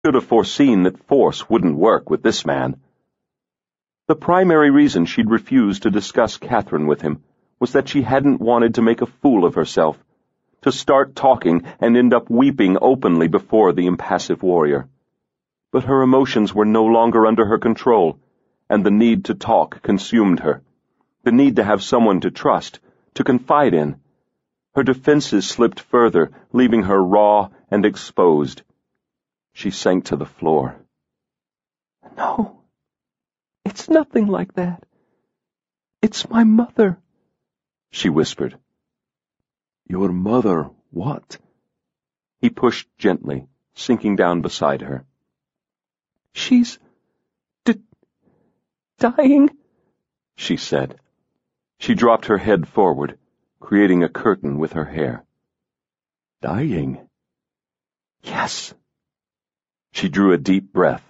Should have foreseen that force wouldn't work with this man. The primary reason she'd refused to discuss Catherine with him was that she hadn't wanted to make a fool of herself, to start talking and end up weeping openly before the impassive warrior. But her emotions were no longer under her control, and the need to talk consumed her, the need to have someone to trust, to confide in. Her defenses slipped further, leaving her raw and exposed. She sank to the floor. "No, it's nothing like that. It's my mother," she whispered. "Your mother what?" He pushed gently, sinking down beside her. "She's dying," she said. She dropped her head forward, creating a curtain with her hair. "Dying?" "Yes." She drew a deep breath.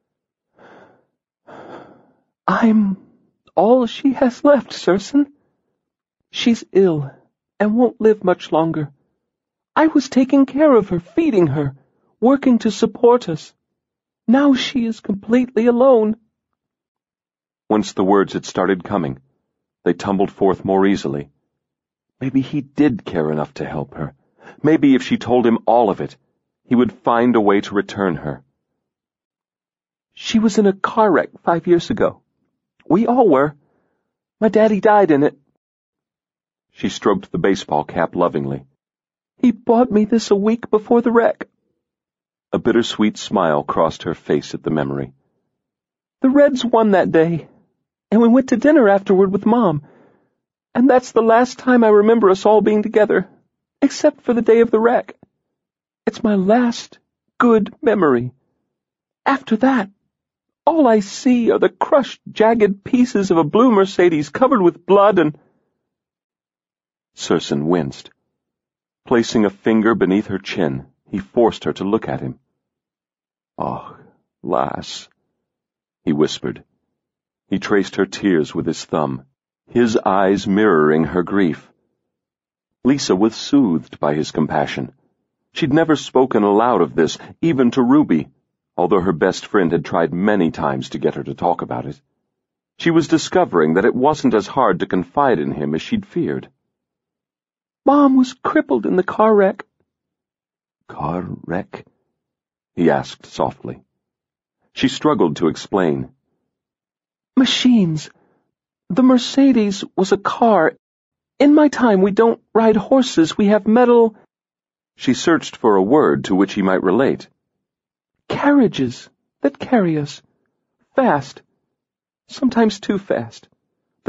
"I'm all she has left, Serson. She's ill and won't live much longer. I was taking care of her, feeding her, working to support us. Now she is completely alone." Once the words had started coming, they tumbled forth more easily. Maybe he did care enough to help her. Maybe if she told him all of it, he would find a way to return her. "She was in a car wreck 5 years ago. We all were. My daddy died in it." She stroked the baseball cap lovingly. "He bought me this a week before the wreck." A bittersweet smile crossed her face at the memory. "The Reds won that day, and we went to dinner afterward with Mom. And that's the last time I remember us all being together, except for the day of the wreck. It's my last good memory. After that, all I see are the crushed, jagged pieces of a blue Mercedes covered with blood and—" Serson winced. Placing a finger beneath her chin, he forced her to look at him. "Oh, lass," he whispered. He traced her tears with his thumb, his eyes mirroring her grief. Lisa was soothed by his compassion. She'd never spoken aloud of this, even to Ruby, although her best friend had tried many times to get her to talk about it. She was discovering that it wasn't as hard to confide in him as she'd feared. "Mom was crippled in the car wreck." "Car wreck?" he asked softly. She struggled to explain. "Machines. The Mercedes was a car. In my time, we don't ride horses, we have metal—" She searched for a word to which he might relate. "Carriages that carry us. Fast. Sometimes too fast. The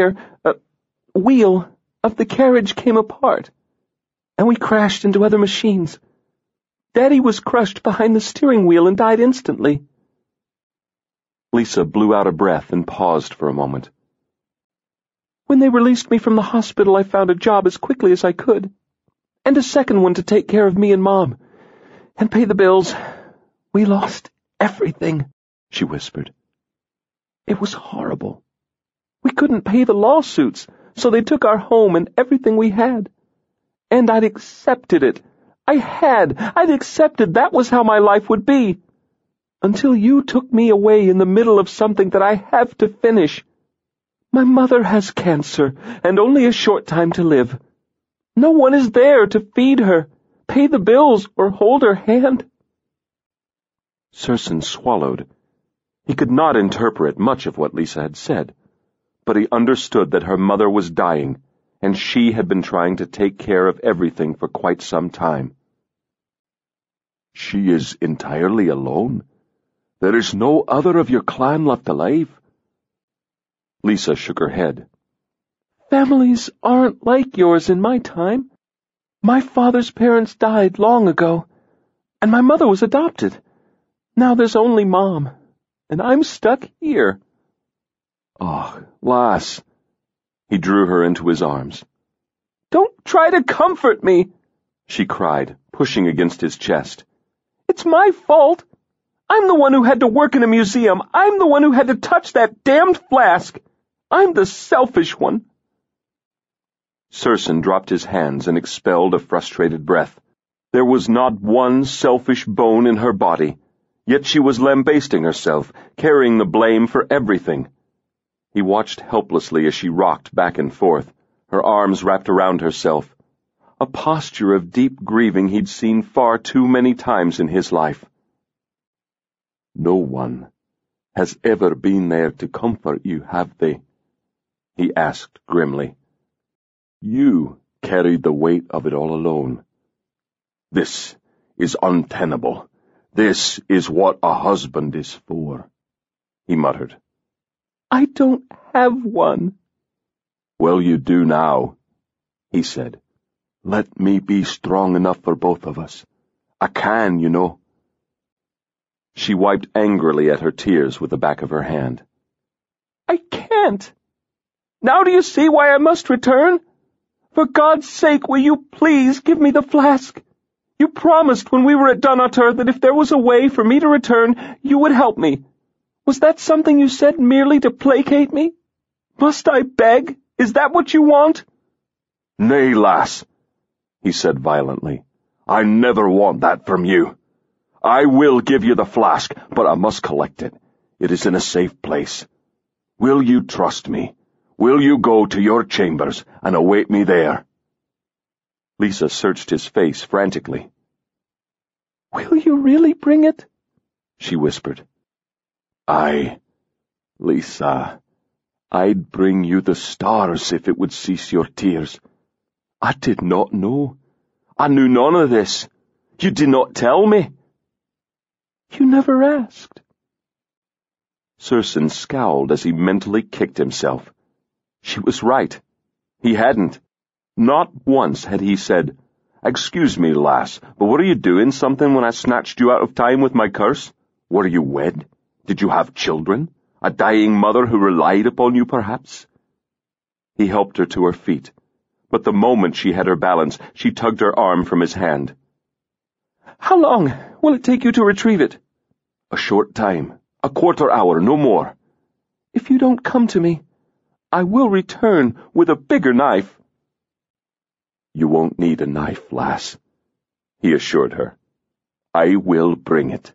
wheel of the carriage came apart, and we crashed into other machines. Daddy was crushed behind the steering wheel and died instantly." Lisa blew out a breath and paused for a moment. "When they released me from the hospital, I found a job as quickly as I could, and a second one to take care of me and Mom, and pay the bills. We lost everything," she whispered. "It was horrible. We couldn't pay the lawsuits, so they took our home and everything we had. And I'd accepted it. I'd accepted that was how my life would be. Until you took me away in the middle of something that I have to finish. My mother has cancer, and only a short time to live. No one is there to feed her, pay the bills, or hold her hand." Serson swallowed. He could not interpret much of what Lisa had said, but he understood that her mother was dying, and she had been trying to take care of everything for quite some time. "She is entirely alone? There is no other of your clan left alive?" Lisa shook her head. "Families aren't like yours in my time. My father's parents died long ago, and my mother was adopted. Now there's only Mom, and I'm stuck here." "Oh, lass." He drew her into his arms. "Don't try to comfort me," she cried, pushing against his chest. "It's my fault. I'm the one who had to work in a museum. I'm the one who had to touch that damned flask. I'm the selfish one." Serson dropped his hands and expelled a frustrated breath. There was not one selfish bone in her body. Yet she was lambasting herself, carrying the blame for everything. He watched helplessly as she rocked back and forth, her arms wrapped around herself, a posture of deep grieving he'd seen far too many times in his life. "No one has ever been there to comfort you, have they?" he asked grimly. "You carried the weight of it all alone. This is untenable. This is what a husband is for," he muttered. "I don't have one." "Well, you do now," he said. "Let me be strong enough for both of us. I can, you know." She wiped angrily at her tears with the back of her hand. "I can't. Now do you see why I must return? For God's sake, will you please give me the flask? You promised when we were at Dunnottar that if there was a way for me to return, you would help me. Was that something you said merely to placate me? Must I beg? Is that what you want?" "Nay, lass," he said violently. "I never want that from you. I will give you the flask, but I must collect it. It is in a safe place. Will you trust me? Will you go to your chambers and await me there?" Lisa searched his face frantically. "Will you really bring it?" she whispered. "Aye, Lisa, I'd bring you the stars if it would cease your tears. I did not know. I knew none of this. You did not tell me." "You never asked." Sursson scowled as he mentally kicked himself. She was right. He hadn't. Not once had he said, "Excuse me, lass, but what are you doing something when I snatched you out of time with my curse? Were you wed? Did you have children? A dying mother who relied upon you, perhaps?" He helped her to her feet, but the moment she had her balance, she tugged her arm from his hand. "How long will it take you to retrieve it?" "A short time. A quarter hour, no more." "If you don't come to me, I will return with a bigger knife." "You won't need a knife, lass," he assured her. "I will bring it."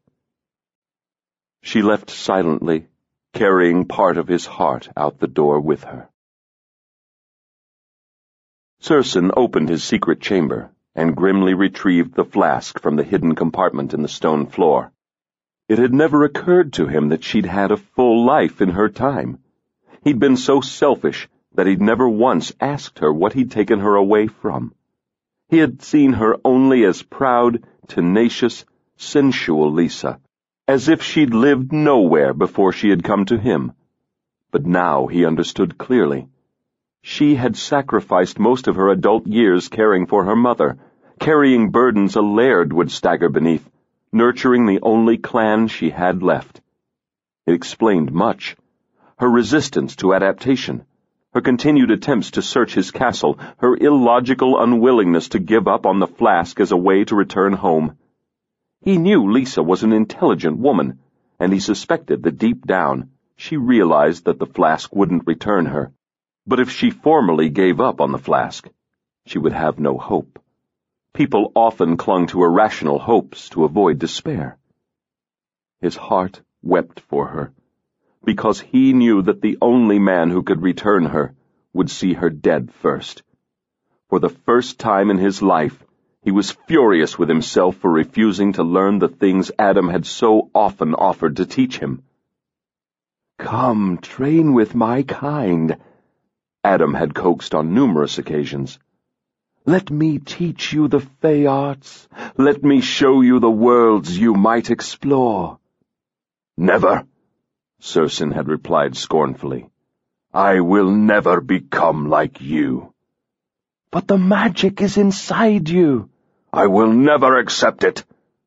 She left silently, carrying part of his heart out the door with her. Sursson opened his secret chamber and grimly retrieved the flask from the hidden compartment in the stone floor. It had never occurred to him that she'd had a full life in her time. He'd been so selfish that he'd never once asked her what he'd taken her away from. He had seen her only as proud, tenacious, sensual Lisa, as if she'd lived nowhere before she had come to him. But now he understood clearly. She had sacrificed most of her adult years caring for her mother, carrying burdens a laird would stagger beneath, nurturing the only clan she had left. It explained much. Her resistance to adaptation, her continued attempts to search his castle, her illogical unwillingness to give up on the flask as a way to return home. He knew Lisa was an intelligent woman, and he suspected that deep down she realized that the flask wouldn't return her. But if she formally gave up on the flask, she would have no hope. People often clung to irrational hopes to avoid despair. His heart wept for her, because he knew that the only man who could return her would see her dead first. For the first time in his life, he was furious with himself for refusing to learn the things Adam had so often offered to teach him. "Come, train with my kind," Adam had coaxed on numerous occasions. "Let me teach you the fey arts. Let me show you the worlds you might explore." "Never," Sursson had replied scornfully. "I will never become like you." "But the magic is inside you." "I will never accept it."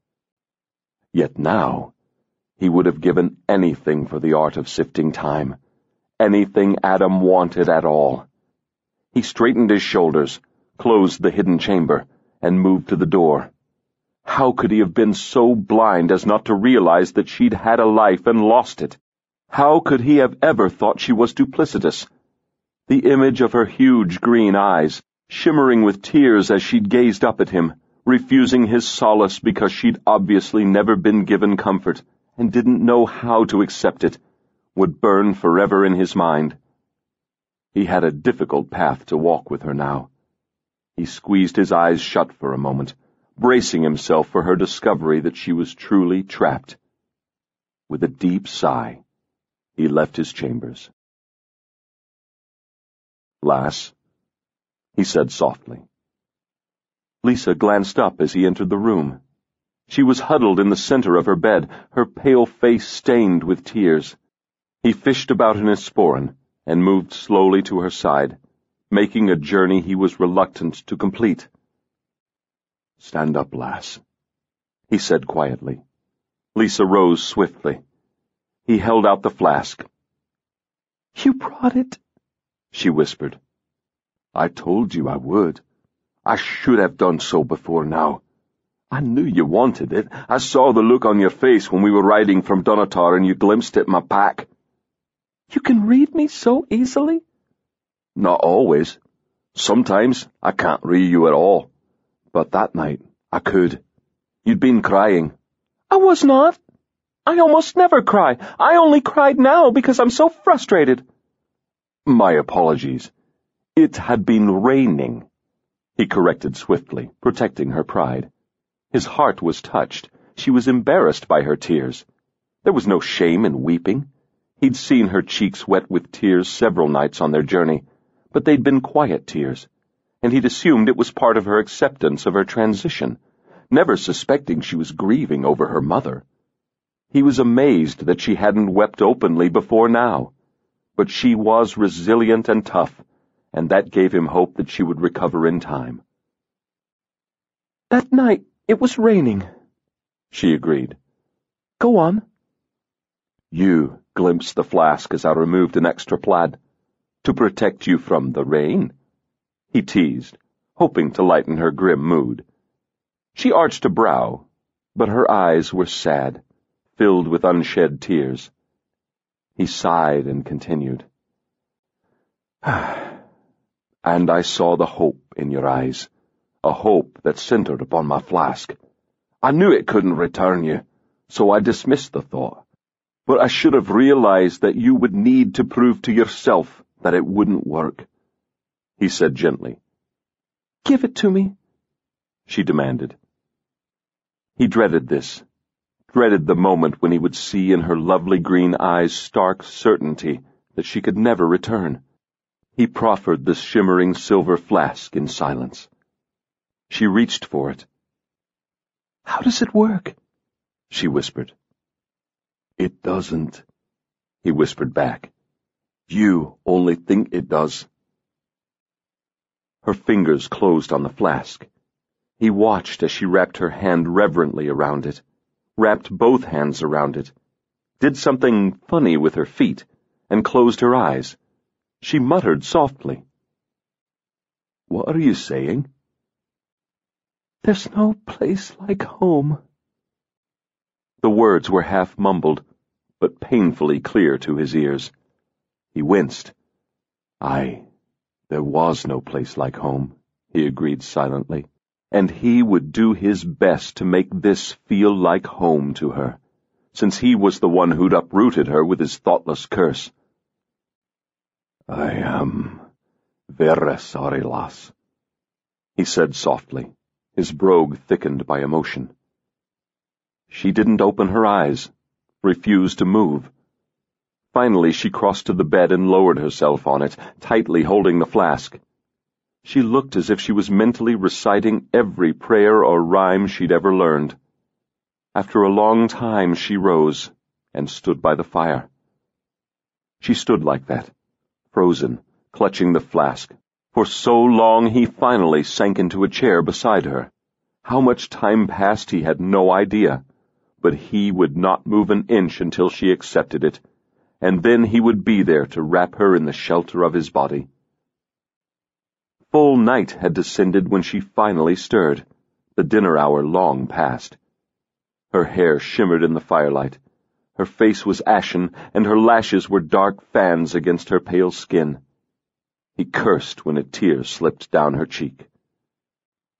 Yet now, he would have given anything for the art of sifting time, anything Adam wanted at all. He straightened his shoulders, closed the hidden chamber, and moved to the door. How could he have been so blind as not to realize that she'd had a life and lost it? How could he have ever thought she was duplicitous? The image of her huge green eyes, shimmering with tears as she'd gazed up at him, refusing his solace because she'd obviously never been given comfort, and didn't know how to accept it, would burn forever in his mind. He had a difficult path to walk with her now. He squeezed his eyes shut for a moment, bracing himself for her discovery that she was truly trapped. With a deep sigh, he left his chambers. "Lass," he said softly. Lisa glanced up as he entered the room. She was huddled in the center of her bed, her pale face stained with tears. He fished about in his sporran and moved slowly to her side, making a journey he was reluctant to complete. "Stand up, lass," he said quietly. Lisa rose swiftly. He held out the flask. "You brought it," she whispered. "I told you I would. I should have done so before now. I knew you wanted it. I saw the look on your face when we were riding from Dunatar and you glimpsed at my pack." "You can read me so easily?" "Not always. Sometimes I can't read you at all. But that night I could. You'd been crying." "I was not. I almost never cry. I only cried now because I'm so frustrated." "My apologies. It had been raining," he corrected swiftly, protecting her pride. His heart was touched. She was embarrassed by her tears. There was no shame in weeping. He'd seen her cheeks wet with tears several nights on their journey, but they'd been quiet tears, and he'd assumed it was part of her acceptance of her transition, never suspecting she was grieving over her mother. He was amazed that she hadn't wept openly before now, but she was resilient and tough, and that gave him hope that she would recover in time. "That night it was raining," she agreed. "Go on." "You glimpsed the flask as I removed an extra plaid. To protect you from the rain," he teased, hoping to lighten her grim mood. She arched a brow, but her eyes were sad, filled with unshed tears. He sighed and continued. "And I saw the hope in your eyes, a hope that centered upon my flask. I knew it couldn't return you, so I dismissed the thought. But I should have realized that you would need to prove to yourself that it wouldn't work," he said gently. "Give it to me," she demanded. He dreaded this, dreaded the moment when he would see in her lovely green eyes stark certainty that she could never return. He proffered the shimmering silver flask in silence. She reached for it. "How does it work?" she whispered. "It doesn't," he whispered back. "You only think it does." Her fingers closed on the flask. He watched as she wrapped her hand reverently around it, wrapped both hands around it, did something funny with her feet, and closed her eyes. She muttered softly. "What are you saying?" "There's no place like home." The words were half mumbled, but painfully clear to his ears. He winced. "Aye, there was no place like home," he agreed silently, and he would do his best to make this feel like home to her, since he was the one who'd uprooted her with his thoughtless curse. "I am very sorry, lass," he said softly, his brogue thickened by emotion. She didn't open her eyes, refused to move. Finally she crossed to the bed and lowered herself on it, tightly holding the flask. She looked as if she was mentally reciting every prayer or rhyme she'd ever learned. After a long time she rose and stood by the fire. She stood like that, frozen, clutching the flask. For so long he finally sank into a chair beside her. How much time passed he had no idea, but he would not move an inch until she accepted it, and then he would be there to wrap her in the shelter of his body. Full night had descended when she finally stirred, the dinner hour long past. Her hair shimmered in the firelight, her face was ashen, and her lashes were dark fans against her pale skin. He cursed when a tear slipped down her cheek.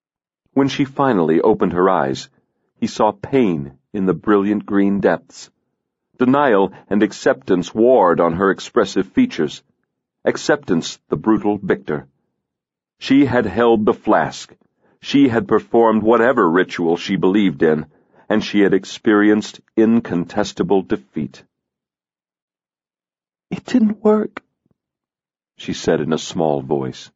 When she finally opened her eyes, he saw pain in the brilliant green depths, Denial and acceptance warred on her expressive features. Acceptance, the brutal victor. She had held the flask. She had performed whatever ritual she believed in, and she had experienced incontestable defeat. "It didn't work," she said in a small voice.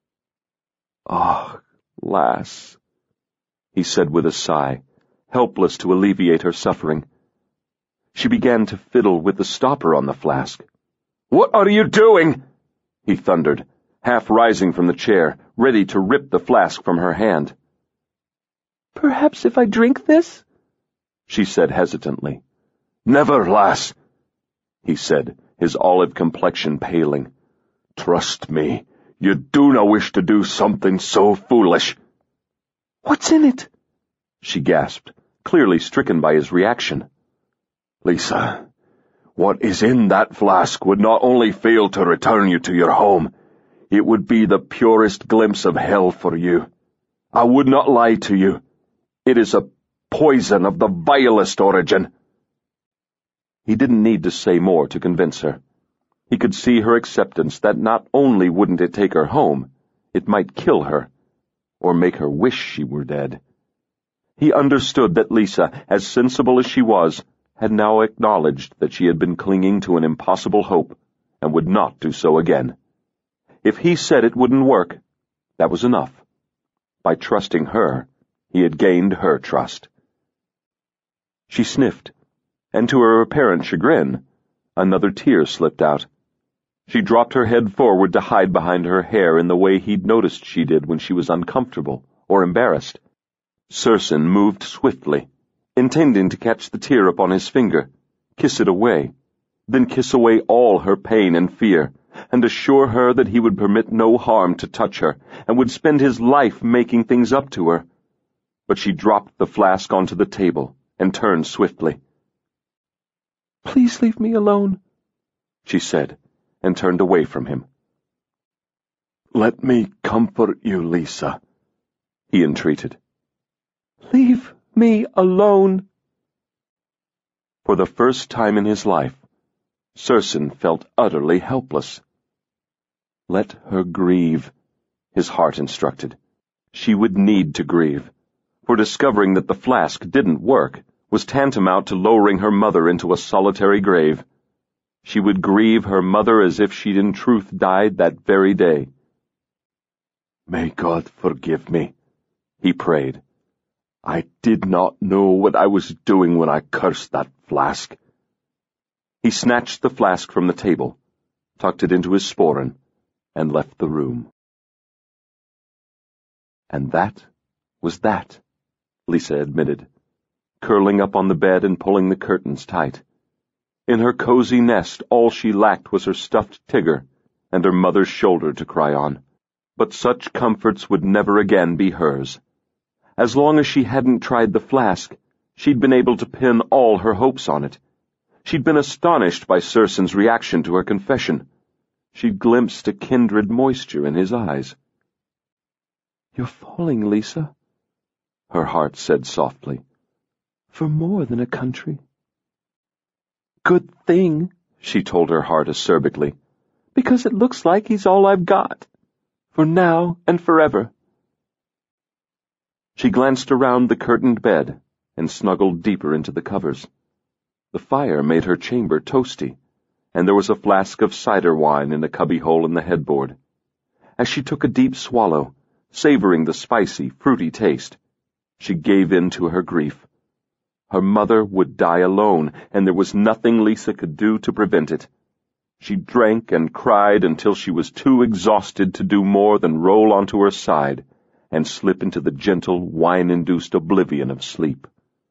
"Oh, lass," he said with a sigh, helpless to alleviate her suffering. She began to fiddle with the stopper on the flask. "What are you doing?" he thundered, half rising from the chair, ready to rip the flask from her hand. "Perhaps if I drink this?" she said hesitantly. "Never, lass," he said, his olive complexion paling. "Trust me, you do not wish to do something so foolish." "What's in it?" she gasped, clearly stricken by his reaction. "Lisa, what is in that flask would not only fail to return you to your home, it would be the purest glimpse of hell for you. I would not lie to you. It is a poison of the vilest origin." He didn't need to say more to convince her. He could see her acceptance that not only wouldn't it take her home, it might kill her, or make her wish she were dead. He understood that Lisa, as sensible as she was, had now acknowledged that she had been clinging to an impossible hope, and would not do so again. If he said it wouldn't work, that was enough. By trusting her, he had gained her trust. She sniffed, and to her apparent chagrin, another tear slipped out. She dropped her head forward to hide behind her hair in the way he'd noticed she did when she was uncomfortable or embarrassed. Sursen moved swiftly, intending to catch the tear upon his finger, kiss it away, then kiss away all her pain and fear, and assure her that he would permit no harm to touch her, and would spend his life making things up to her. But she dropped the flask onto the table and turned swiftly. "Please leave me alone," she said, and turned away from him. "Let me comfort you, Lisa," he entreated. "Leave me alone." For the first time in his life, Sursen felt utterly helpless. Let her grieve, his heart instructed. She would need to grieve, for discovering that the flask didn't work was tantamount to lowering her mother into a solitary grave. She would grieve her mother as if she'd in truth died that very day. "May God forgive me," he prayed. "I did not know what I was doing when I cursed that flask." He snatched the flask from the table, tucked it into his sporran, and left the room. And that was that, Lisa admitted, curling up on the bed and pulling the curtains tight. In her cozy nest, all she lacked was her stuffed Tigger and her mother's shoulder to cry on. But such comforts would never again be hers. As long as she hadn't tried the flask, she'd been able to pin all her hopes on it. She'd been astonished by Sursen's reaction to her confession. She'd glimpsed a kindred moisture in his eyes. "You're falling, Lisa," her heart said softly. "For more than a country." "Good thing," she told her heart acerbically, "because it looks like he's all I've got, for now and forever." She glanced around the curtained bed and snuggled deeper into the covers. The fire made her chamber toasty, and there was a flask of cider wine in a cubbyhole in the headboard. As she took a deep swallow, savoring the spicy, fruity taste, she gave in to her grief. Her mother would die alone, and there was nothing Lisa could do to prevent it. She drank and cried until she was too exhausted to do more than roll onto her side and slip into the gentle, wine-induced oblivion of sleep.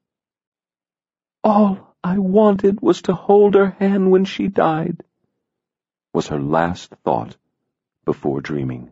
"All I wanted was to hold her hand when she died," was her last thought before dreaming.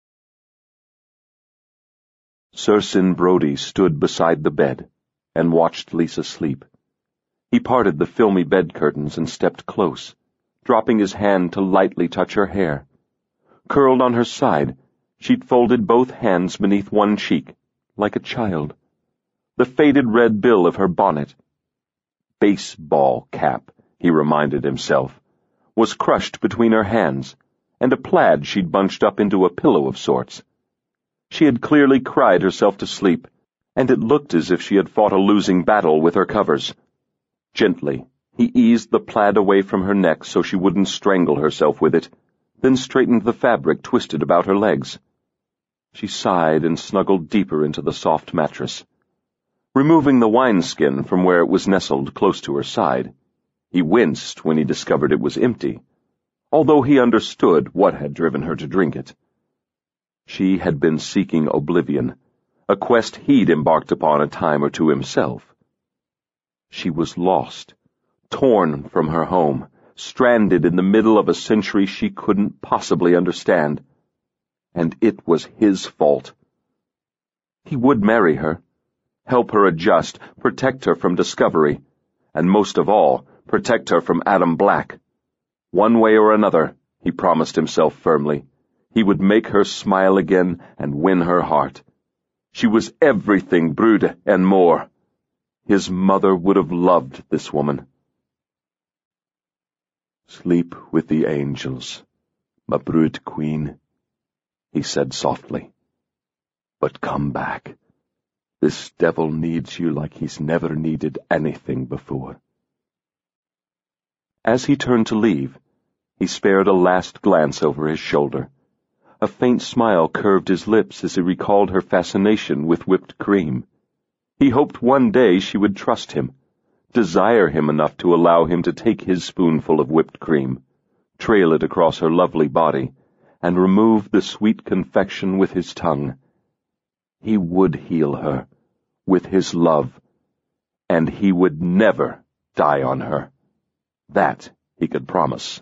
Sursen Brody stood beside the bed and watched Lisa sleep. He parted the filmy bed curtains and stepped close, dropping his hand to lightly touch her hair. Curled on her side, she'd folded both hands beneath one cheek, like a child. The faded red bill of her bonnet, baseball cap, he reminded himself, was crushed between her hands, and a plaid she'd bunched up into a pillow of sorts. She had clearly cried herself to sleep, and it looked as if she had fought a losing battle with her covers. Gently, he eased the plaid away from her neck so she wouldn't strangle herself with it, then straightened the fabric twisted about her legs. She sighed and snuggled deeper into the soft mattress. Removing the wineskin from where it was nestled close to her side, he winced when he discovered it was empty, although he understood what had driven her to drink it. She had been seeking oblivion, a quest he'd embarked upon a time or two himself. She was lost, torn from her home, stranded in the middle of a century she couldn't possibly understand. And it was his fault. He would marry her, help her adjust, protect her from discovery, and most of all, protect her from Adam Black. One way or another, he promised himself firmly, he would make her smile again and win her heart. She was everything Brüde and more. His mother would have loved this woman. "Sleep with the angels, my Brüde queen," he said softly. "But come back. This devil needs you like he's never needed anything before." As he turned to leave, he spared a last glance over his shoulder. A faint smile curved his lips as he recalled her fascination with whipped cream. He hoped one day she would trust him, desire him enough to allow him to take his spoonful of whipped cream, trail it across her lovely body, and remove the sweet confection with his tongue. He would heal her, with his love, and he would never die on her. That he could promise.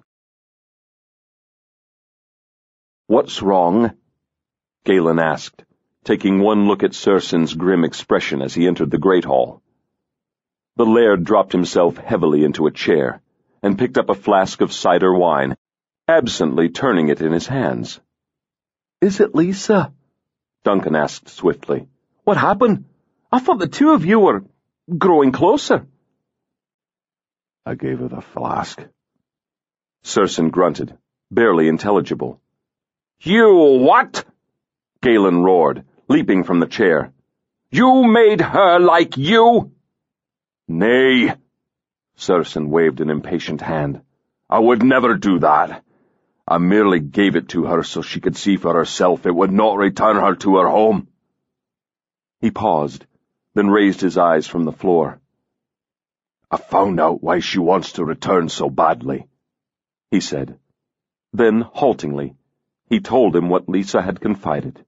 "What's wrong?" Galen asked, taking one look at Surson's grim expression as he entered the great hall. The laird dropped himself heavily into a chair and picked up a flask of cider wine, absently turning it in his hands. "Is it Lisa?" Duncan asked swiftly. "What happened? I thought the two of you were growing closer." "I gave her the flask." Surson grunted, barely intelligible. "You what?" Galen roared, leaping from the chair. "You made her like you?" "Nay," Surson waved an impatient hand. "I would never do that. I merely gave it to her so she could see for herself it would not return her to her home." He paused, then raised his eyes from the floor. "I found out why she wants to return so badly," he said. Then, haltingly, he told him what Lisa had confided.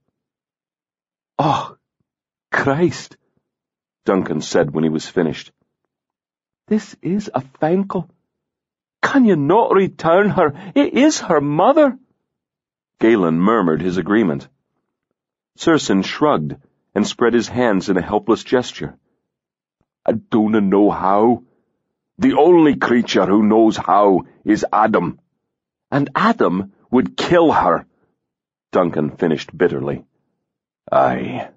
"Oh, Christ," Duncan said when he was finished. "This is a fankle. Can you not return her? It is her mother." Galen murmured his agreement. Surson shrugged and spread his hands in a helpless gesture. "I don't know how. The only creature who knows how is Adam. And Adam would kill her," Duncan finished bitterly. "Aye."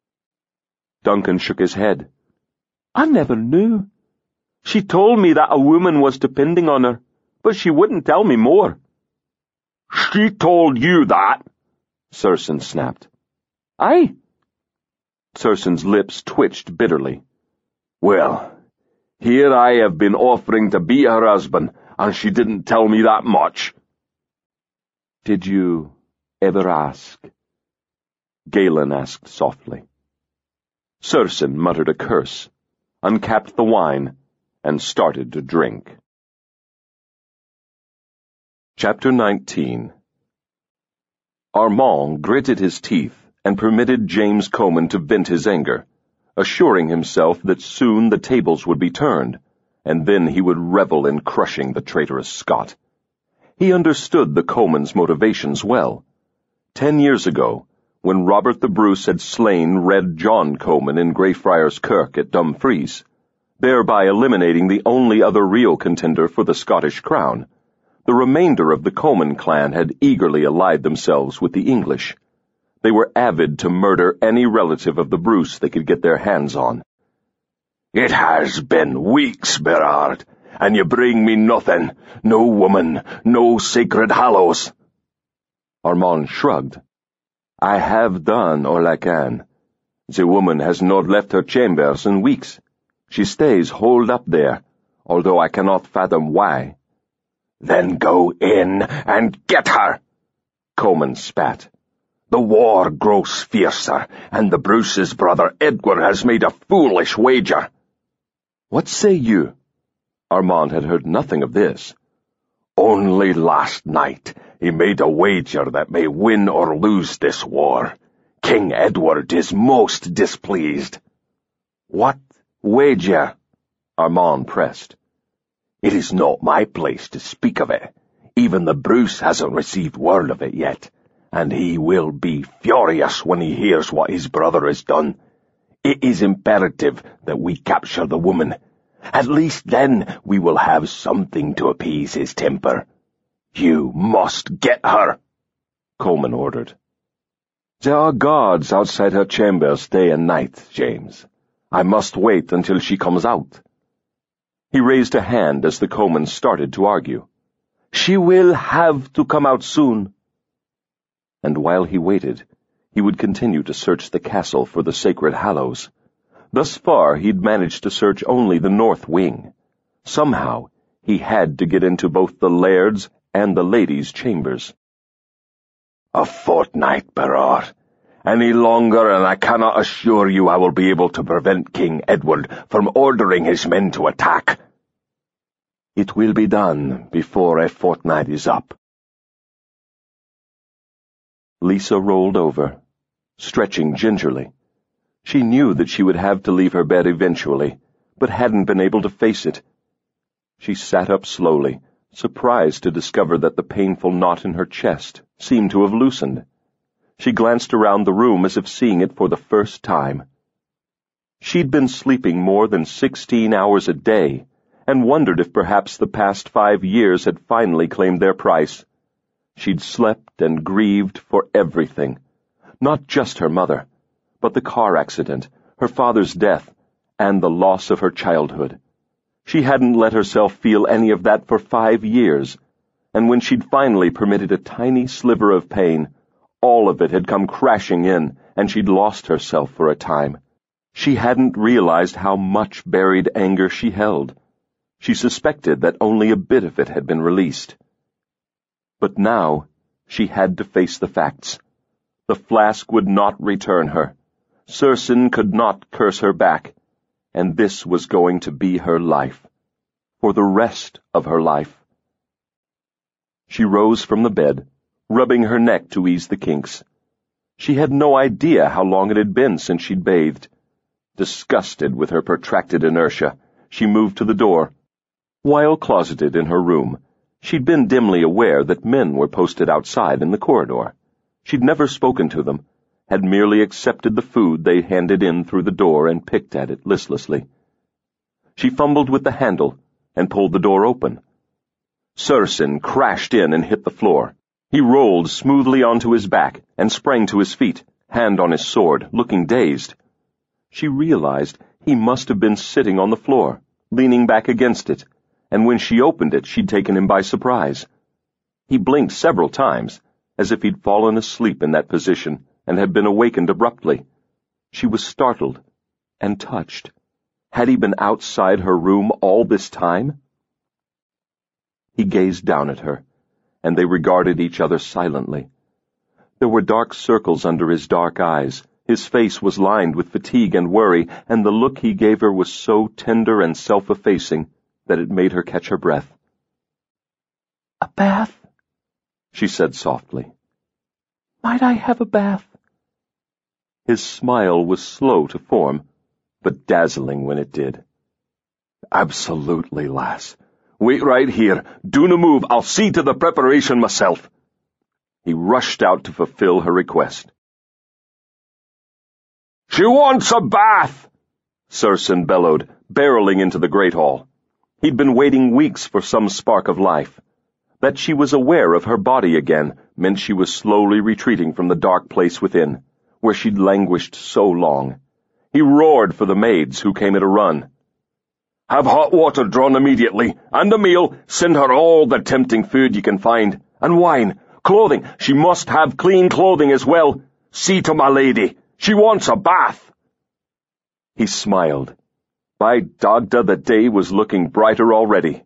Duncan shook his head. "I never knew. She told me that a woman was depending on her, but she wouldn't tell me more." "She told you that?" Surson snapped. "Aye." Surson's lips twitched bitterly. "Well, here I have been offering to be her husband, and she didn't tell me that much." "Did you ever ask?" Galen asked softly. Surson muttered a curse, uncapped the wine, and started to drink. Chapter 19. Armand gritted his teeth and permitted James Comyn to vent his anger, assuring himself that soon the tables would be turned, and then he would revel in crushing the traitorous Scot. He understood the Comyns' motivations well. 10 years ago, when Robert the Bruce had slain Red John Comyn in Greyfriars Kirk at Dumfries, thereby eliminating the only other real contender for the Scottish crown, the remainder of the Comyn clan had eagerly allied themselves with the English. They were avid to murder any relative of the Bruce they could get their hands on. "It has been weeks, Berard, and you bring me nothing. No woman, no sacred hallows. Armand shrugged. I have done all I can. The woman has not left her chambers in weeks. She stays holed up there, although I cannot fathom why. Then go in and get her, Comyn spat. The war grows fiercer, and the Bruce's brother Edward has made a foolish wager. What say you? Armand had heard nothing of this. Only last night he made a wager that may win or lose this war. King Edward is most displeased. What wager? Armand pressed. It is not my place to speak of it. Even the Bruce hasn't received word of it yet, and he will be furious when he hears what his brother has done. It is imperative that we capture the woman. At least then we will have something to appease his temper. You must get her, Comyn ordered. There are guards outside her chambers day and night, James. I must wait until she comes out. He raised a hand as the Comyn started to argue. She will have to come out soon. And while he waited, he would continue to search the castle for the sacred hallows. Thus far he'd managed to search only the north wing. Somehow he had to get into both the laird's and the lady's chambers. A fortnight, Berard. Any longer, and I cannot assure you I will be able to prevent King Edward from ordering his men to attack. It will be done before a fortnight is up. Lisa rolled over, stretching gingerly. She knew that she would have to leave her bed eventually, but hadn't been able to face it. She sat up slowly, surprised to discover that the painful knot in her chest seemed to have loosened. She glanced around the room as if seeing it for the first time. She'd been sleeping more than 16 hours a day, and wondered if perhaps the past 5 years had finally claimed their price. She'd slept and grieved for everything, not just her mother, but the car accident, her father's death, and the loss of her childhood. She hadn't let herself feel any of that for 5 years, and when she'd finally permitted a tiny sliver of pain, all of it had come crashing in, and she'd lost herself for a time. She hadn't realized how much buried anger she held. She suspected that only a bit of it had been released. But now she had to face the facts. The flask would not return her. Sursyn could not curse her back, and this was going to be her life, for the rest of her life. She rose from the bed, rubbing her neck to ease the kinks. She had no idea how long it had been since she'd bathed. Disgusted with her protracted inertia, she moved to the door. While closeted in her room, she'd been dimly aware that men were posted outside in the corridor. She'd never spoken to them, had merely accepted the food they handed in through the door and picked at it listlessly. She fumbled with the handle and pulled the door open. Sursyn crashed in and hit the floor. He rolled smoothly onto his back and sprang to his feet, hand on his sword, looking dazed. She realized he must have been sitting on the floor, leaning back against it, and when she opened it, she'd taken him by surprise. He blinked several times, as if he'd fallen asleep in that position and had been awakened abruptly. She was startled and touched. Had he been outside her room all this time? He gazed down at her, and they regarded each other silently. There were dark circles under his dark eyes. His face was lined with fatigue and worry, and the look he gave her was so tender and self-effacing that it made her catch her breath. "A bath?" she said softly. "Might I have a bath?" His smile was slow to form, but dazzling when it did. Absolutely, lass. Wait right here. Do na move. I'll see to the preparation myself. He rushed out to fulfill her request. She wants a bath! Sursyn bellowed, barreling into the great hall. He'd been waiting weeks for some spark of life. That she was aware of her body again meant she was slowly retreating from the dark place within, where she'd languished so long. He roared for the maids who came at a run. Have hot water drawn immediately, and a meal. Send her all the tempting food you can find, and wine, clothing. She must have clean clothing as well. See to my lady. She wants a bath. He smiled. By Dagda, the day was looking brighter already.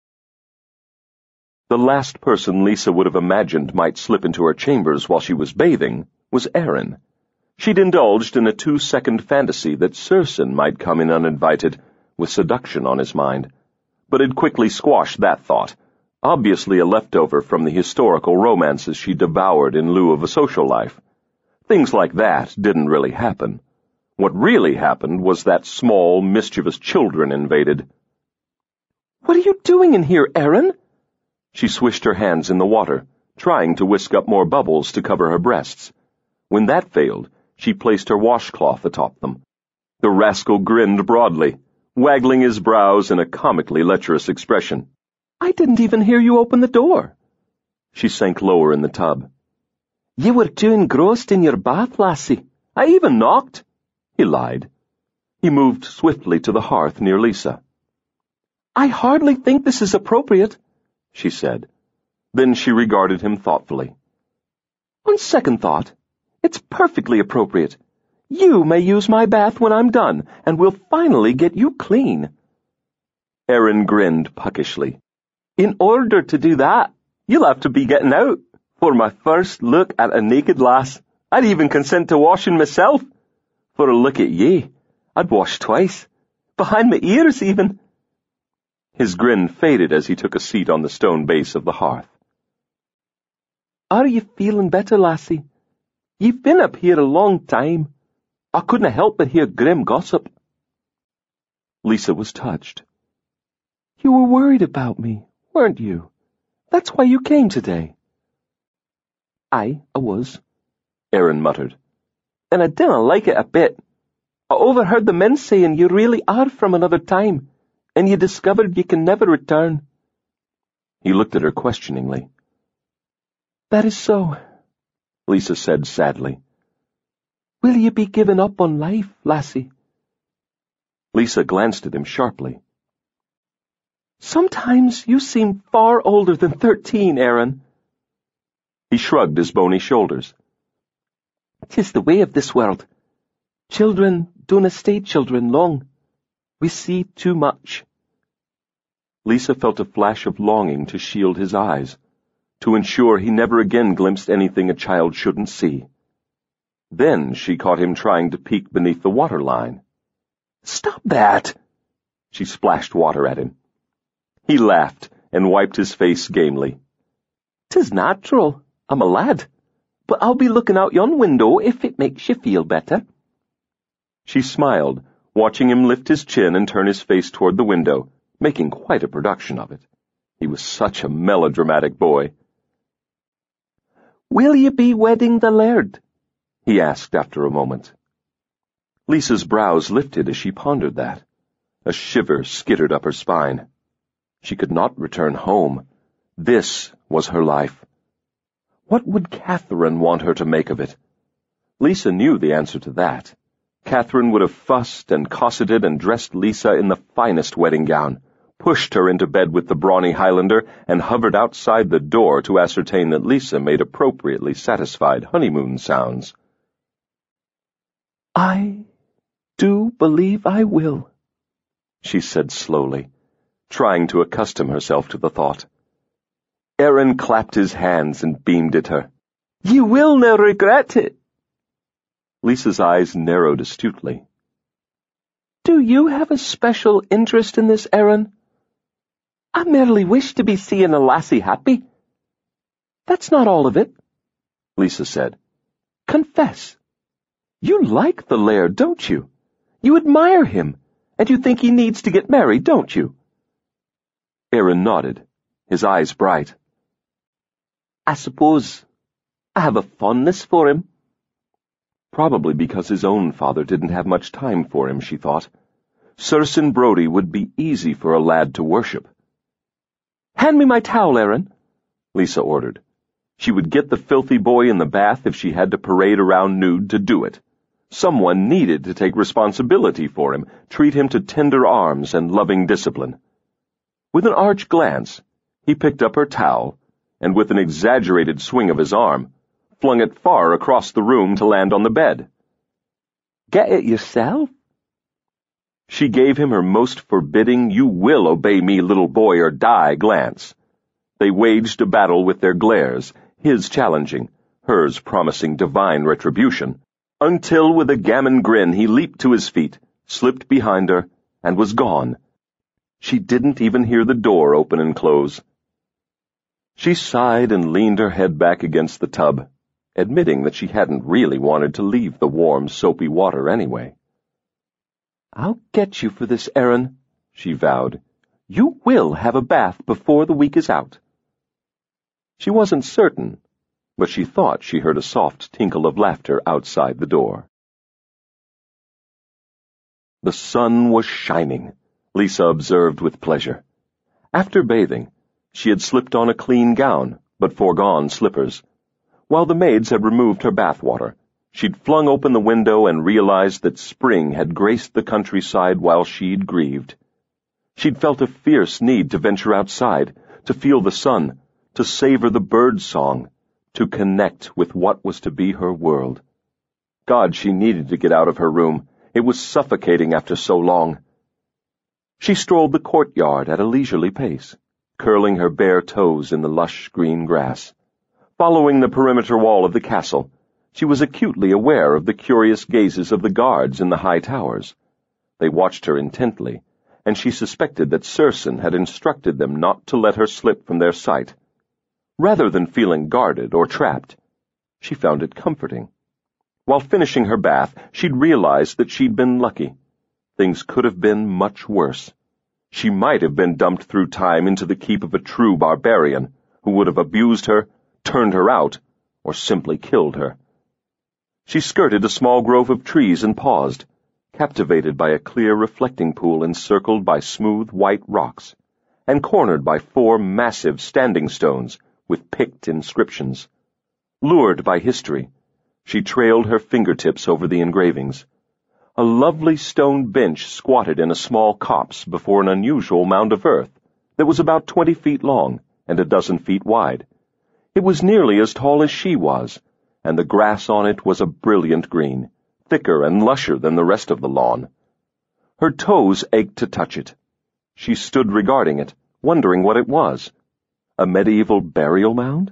The last person Lisa would have imagined might slip into her chambers while she was bathing was Aaron. She'd indulged in a 2-second fantasy that Sursyn might come in uninvited, with seduction on his mind, but had quickly squashed that thought, obviously a leftover from the historical romances she devoured in lieu of a social life. Things like that didn't really happen. What really happened was that small, mischievous children invaded. "What are you doing in here, Aaron?" She swished her hands in the water, trying to whisk up more bubbles to cover her breasts. When that failed, she placed her washcloth atop them. The rascal grinned broadly, waggling his brows in a comically lecherous expression. "I didn't even hear you open the door." She sank lower in the tub. "You were too engrossed in your bath, lassie. I even knocked." He lied. He moved swiftly to the hearth near Lisa. "I hardly think this is appropriate," she said. Then she regarded him thoughtfully. "On second thought, it's perfectly appropriate. You may use my bath when I'm done, and we'll finally get you clean." Aaron grinned puckishly. "In order to do that, you'll have to be getting out. For my first look at a naked lass, I'd even consent to washing myself. For a look at ye, I'd wash twice. Behind my ears, even." His grin faded as he took a seat on the stone base of the hearth. "Are you feeling better, lassie? You've been up here a long time. I couldn't help but hear grim gossip." Lisa was touched. "You were worried about me, weren't you? That's why you came today." I was," Aaron muttered. "And I didn't like it a bit. I overheard the men saying you really are from another time, and you discovered you can never return." He looked at her questioningly. "That is so," Lisa said sadly. "Will you be giving up on life, lassie?" Lisa glanced at him sharply. "Sometimes you seem far older than 13, Aaron." He shrugged his bony shoulders. "'Tis the way of this world. Children don't stay children long. We see too much." Lisa felt a flash of longing to shield his eyes, to ensure he never again glimpsed anything a child shouldn't see. Then she caught him trying to peek beneath the waterline. "Stop that!" She splashed water at him. He laughed and wiped his face gamely. "'Tis natural. I'm a lad. But I'll be looking out yon window if it makes you feel better." She smiled, watching him lift his chin and turn his face toward the window, making quite a production of it. He was such a melodramatic boy. "Will you be wedding the laird?" he asked after a moment. Lisa's brows lifted as she pondered that. A shiver skittered up her spine. She could not return home. This was her life. What would Catherine want her to make of it? Lisa knew the answer to that. Catherine would have fussed and cosseted and dressed Lisa in the finest wedding gown, pushed her into bed with the brawny Highlander, and hovered outside the door to ascertain that Lisa made appropriately satisfied honeymoon sounds. "I do believe I will," she said slowly, trying to accustom herself to the thought. Aaron clapped his hands and beamed at her. "You will not regret it." Lisa's eyes narrowed astutely. "Do you have a special interest in this, Aaron?" "I merely wish to be seeing a lassie happy." "That's not all of it," Lisa said. "Confess. You like the laird, don't you? You admire him, and you think he needs to get married, don't you?" Aaron nodded, his eyes bright. "I suppose I have a fondness for him." Probably because his own father didn't have much time for him, she thought. Sursyn Brody would be easy for a lad to worship. "Hand me my towel, Aaron," Lisa ordered. She would get the filthy boy in the bath if she had to parade around nude to do it. Someone needed to take responsibility for him, treat him to tender arms and loving discipline. With an arch glance, he picked up her towel, and with an exaggerated swing of his arm, flung it far across the room to land on the bed. "Get it yourself?" She gave him her most forbidding, "You will obey me, little boy, or die" glance. They waged a battle with their glares, his challenging, hers promising divine retribution, until with a gammon grin he leaped to his feet, slipped behind her, and was gone. She didn't even hear the door open and close. She sighed and leaned her head back against the tub, admitting that she hadn't really wanted to leave the warm, soapy water anyway. "I'll get you for this, Aaron," she vowed. "You will have a bath before the week is out." She wasn't certain, but she thought she heard a soft tinkle of laughter outside the door. The sun was shining, Lisa observed with pleasure. After bathing, she had slipped on a clean gown, but foregone slippers. While the maids had removed her bathwater, she'd flung open the window and realized that spring had graced the countryside while she'd grieved. She'd felt a fierce need to venture outside, to feel the sun, to savor the bird song, to connect with what was to be her world. God, she needed to get out of her room. It was suffocating after so long. She strolled the courtyard at a leisurely pace, curling her bare toes in the lush green grass. Following the perimeter wall of the castle, she was acutely aware of the curious gazes of the guards in the high towers. They watched her intently, and she suspected that Sersin had instructed them not to let her slip from their sight. Rather than feeling guarded or trapped, she found it comforting. While finishing her bath, she'd realized that she'd been lucky. Things could have been much worse. She might have been dumped through time into the keep of a true barbarian, who would have abused her, turned her out, or simply killed her. She skirted a small grove of trees and paused, captivated by a clear reflecting pool encircled by smooth white rocks, and cornered by 4 massive standing stones with picked inscriptions. Lured by history, she trailed her fingertips over the engravings. A lovely stone bench squatted in a small copse before an unusual mound of earth that was about 20 feet long and a dozen feet wide. It was nearly as tall as she was, and the grass on it was a brilliant green, thicker and lusher than the rest of the lawn. Her toes ached to touch it. She stood regarding it, wondering what it was. A medieval burial mound?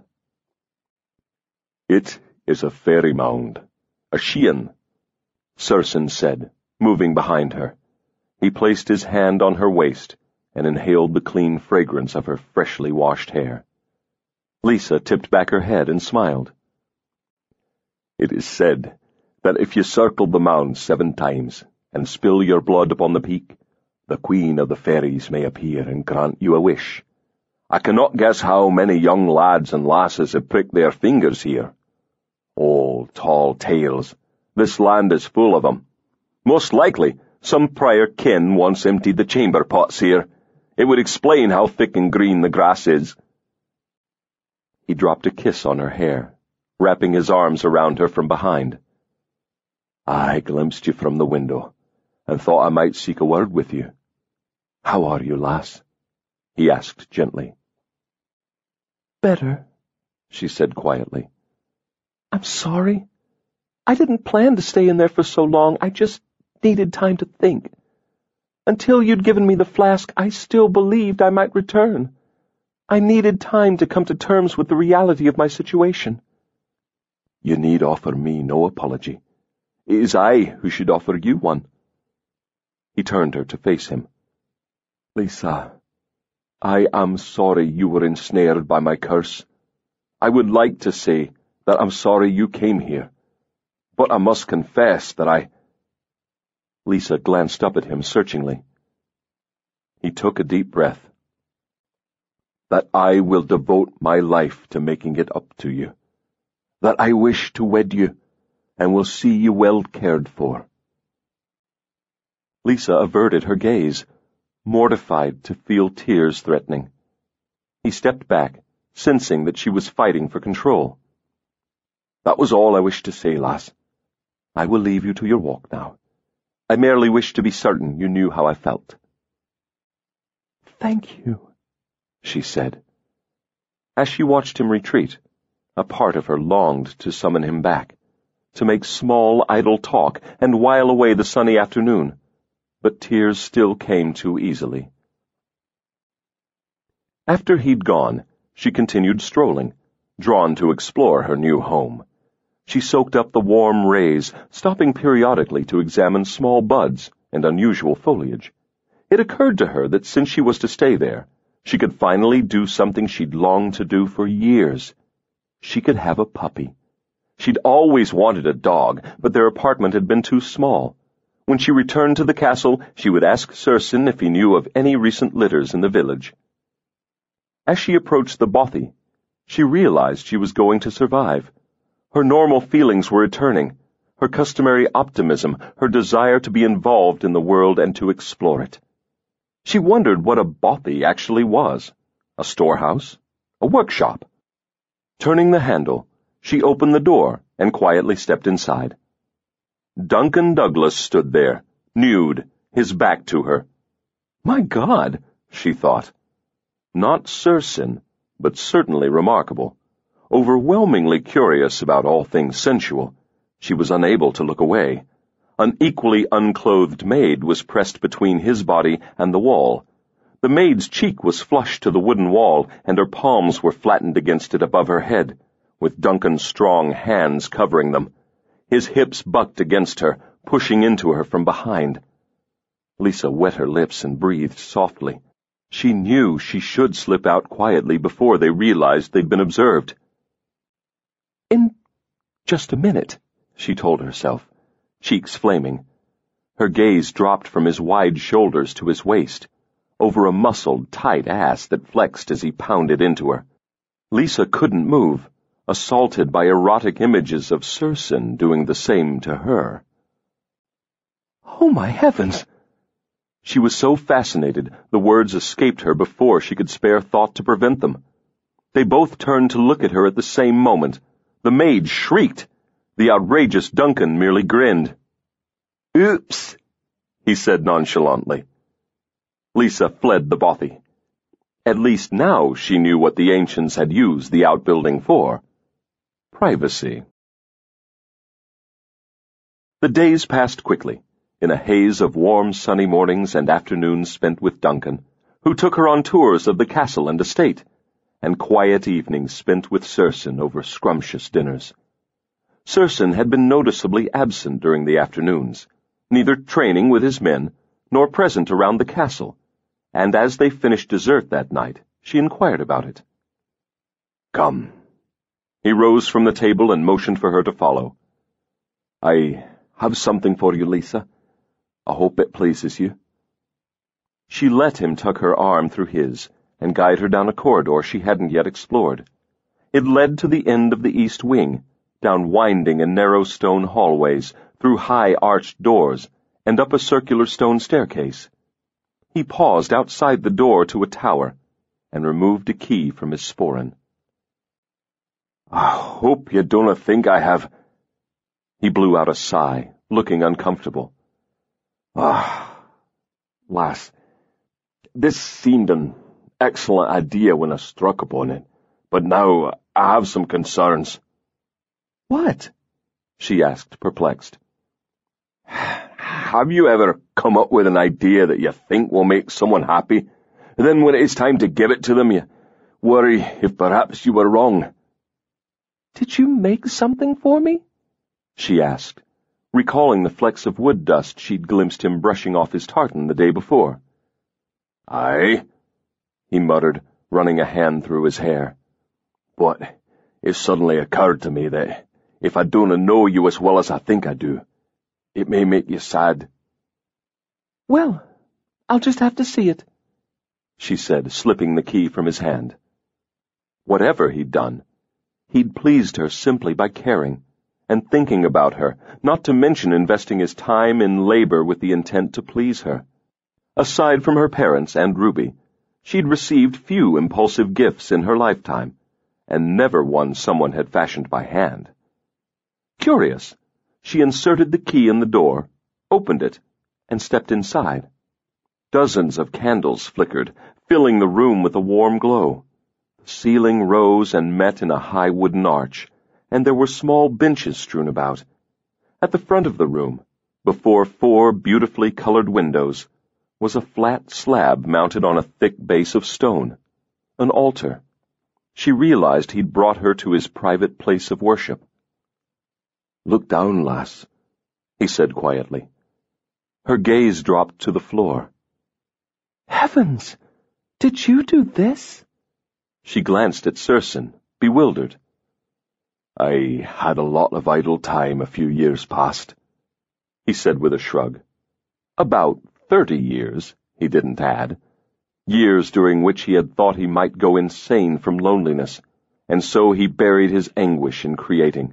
"It is a fairy mound, a Shean," Sersin said, moving behind her. He placed his hand on her waist and inhaled the clean fragrance of her freshly washed hair. Lisa tipped back her head and smiled. "It is said that if you circle the mound 7 times and spill your blood upon the peak, the queen of the fairies may appear and grant you a wish. I cannot guess how many young lads and lasses have pricked their fingers here. Oh, tall tales. This land is full of them. Most likely, some prior kin once emptied the chamber pots here. It would explain how thick and green the grass is." He dropped a kiss on her hair, wrapping his arms around her from behind. "I glimpsed you from the window, and thought I might seek a word with you. How are you, lass?" he asked gently. "Better," she said quietly. "I'm sorry. I didn't plan to stay in there for so long. I just needed time to think. Until you'd given me the flask, I still believed I might return. I needed time to come to terms with the reality of my situation." "You need offer me no apology. It is I who should offer you one." He turned her to face him. "Lisa, I am sorry you were ensnared by my curse. I would like to say that I'm sorry you came here, but I must confess that I—" Lisa glanced up at him searchingly. He took a deep breath. "That I will devote my life to making it up to you. That I wish to wed you, and will see you well cared for." Lisa averted her gaze, mortified to feel tears threatening. He stepped back, sensing that she was fighting for control. "That was all I wished to say, lass. I will leave you to your walk now. I merely wished to be certain you knew how I felt." "Thank you," she said. As she watched him retreat, a part of her longed to summon him back, to make small, idle talk and while away the sunny afternoon, but tears still came too easily. After he'd gone, she continued strolling, drawn to explore her new home. She soaked up the warm rays, stopping periodically to examine small buds and unusual foliage. It occurred to her that since she was to stay there, she could finally do something she'd longed to do for years. She could have a puppy. She'd always wanted a dog, but their apartment had been too small. When she returned to the castle, she would ask Sursyn if he knew of any recent litters in the village. As she approached the bothy, she realized she was going to survive. Her normal feelings were returning, her customary optimism, her desire to be involved in the world and to explore it. She wondered what a bothy actually was. A storehouse? A workshop? Turning the handle, she opened the door and quietly stepped inside. Duncan Douglas stood there, nude, his back to her. My God, she thought. Not Sursyn, but certainly remarkable. Overwhelmingly curious about all things sensual, she was unable to look away. An equally unclothed maid was pressed between his body and the wall. The maid's cheek was flush to the wooden wall, and her palms were flattened against it above her head, with Duncan's strong hands covering them. His hips bucked against her, pushing into her from behind. Lisa wet her lips and breathed softly. She knew she should slip out quietly before they realized they'd been observed. "In just a minute," she told herself, cheeks flaming. Her gaze dropped from his wide shoulders to his waist, over a muscled, tight ass that flexed as he pounded into her. Lisa couldn't move, assaulted by erotic images of Sursyn doing the same to her. "Oh, my heavens!" She was so fascinated, the words escaped her before she could spare thought to prevent them. They both turned to look at her at the same moment. The maid shrieked. The outrageous Duncan merely grinned. "Oops," he said nonchalantly. Lisa fled the bothy. At least now she knew what the ancients had used the outbuilding for. Privacy. The days passed quickly, in a haze of warm sunny mornings and afternoons spent with Duncan, who took her on tours of the castle and estate, and quiet evenings spent with Sursyn over scrumptious dinners. Sursyn had been noticeably absent during the afternoons, neither training with his men nor present around the castle, and as they finished dessert that night, she inquired about it. "Come." He rose from the table and motioned for her to follow. "I have something for you, Lisa. I hope it pleases you." She let him tuck her arm through his and guide her down a corridor she hadn't yet explored. It led to the end of the east wing, down winding and narrow stone hallways, through high arched doors, and up a circular stone staircase. He paused outside the door to a tower and removed a key from his sporran. "I hope you don't think I have—" He blew out a sigh, looking uncomfortable. Lass, this seemed an excellent idea when I struck upon it, but now I have some concerns." "What?" she asked, perplexed. "Have you ever come up with an idea that you think will make someone happy, and then when it is time to give it to them, you worry if perhaps you were wrong?" "Did you make something for me?" she asked, recalling the flecks of wood dust she'd glimpsed him brushing off his tartan the day before. "Aye," he muttered, running a hand through his hair. "But it suddenly occurred to me that if I don't know you as well as I think I do, it may make you sad." "Well, I'll just have to see it," she said, slipping the key from his hand. Whatever he'd done, he'd pleased her simply by caring and thinking about her, not to mention investing his time in labor with the intent to please her. Aside from her parents and Ruby, she'd received few impulsive gifts in her lifetime, and never one someone had fashioned by hand. Curious, She inserted the key in the door, opened it, and stepped inside. Dozens of candles flickered, filling the room with a warm glow. The ceiling rose and met in a high wooden arch, and there were small benches strewn about. At the front of the room, before 4 beautifully colored windows, was a flat slab mounted on a thick base of stone, an altar. She realized he'd brought her to his private place of worship. "Look down, lass," he said quietly. Her gaze dropped to the floor. "Heavens! Did you do this?" She glanced at Sursson, bewildered. "I had a lot of idle time a few years past," he said with a shrug. About 30 years, he didn't add. Years during which he had thought he might go insane from loneliness, and so he buried his anguish in creating.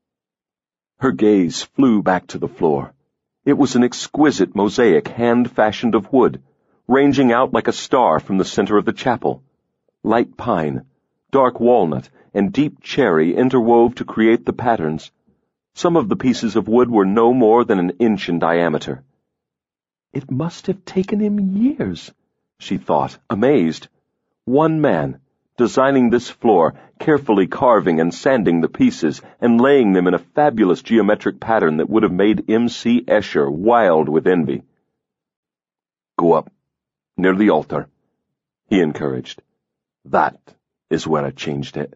Her gaze flew back to the floor. It was an exquisite mosaic hand-fashioned of wood, ranging out like a star from the center of the chapel. Light pine, dark walnut, and deep cherry interwove to create the patterns. Some of the pieces of wood were no more than an inch in diameter. It must have taken him years, she thought, amazed. One man, designing this floor, carefully carving and sanding the pieces and laying them in a fabulous geometric pattern that would have made M.C. Escher wild with envy. "Go up, near the altar," he encouraged. "That is where I changed it."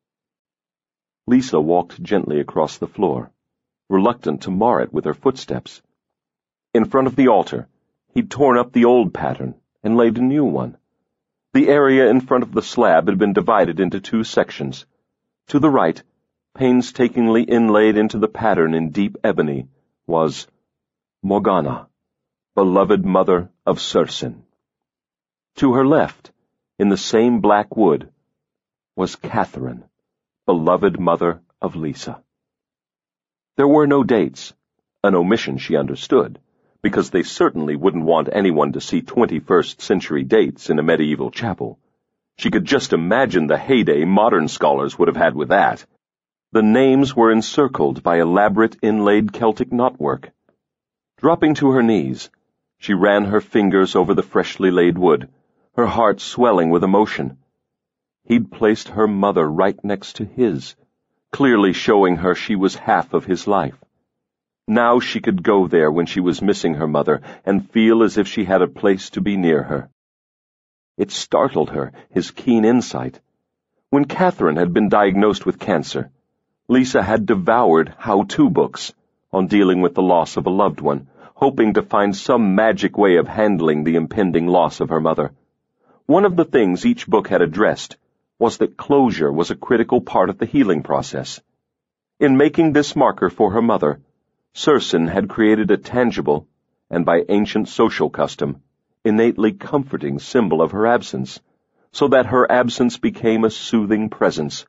Lisa walked gently across the floor, reluctant to mar it with her footsteps. In front of the altar, he'd torn up the old pattern and laid a new one. The area in front of the slab had been divided into 2 sections. To the right, painstakingly inlaid into the pattern in deep ebony, was Morgana, beloved mother of Sursson. To her left, in the same black wood, was Catherine, beloved mother of Lisa. There were no dates, an omission she understood, because they certainly wouldn't want anyone to see 21st century dates in a medieval chapel. She could just imagine the heyday modern scholars would have had with that. The names were encircled by elaborate inlaid Celtic knotwork. Dropping to her knees, she ran her fingers over the freshly laid wood, her heart swelling with emotion. He'd placed her mother right next to his, clearly showing her she was half of his life. Now she could go there when she was missing her mother and feel as if she had a place to be near her. It startled her, his keen insight. When Catherine had been diagnosed with cancer, Lisa had devoured how-to books on dealing with the loss of a loved one, hoping to find some magic way of handling the impending loss of her mother. One of the things each book had addressed was that closure was a critical part of the healing process. In making this marker for her mother, Sursson had created a tangible, and by ancient social custom, innately comforting symbol of her absence, so that her absence became a soothing presence.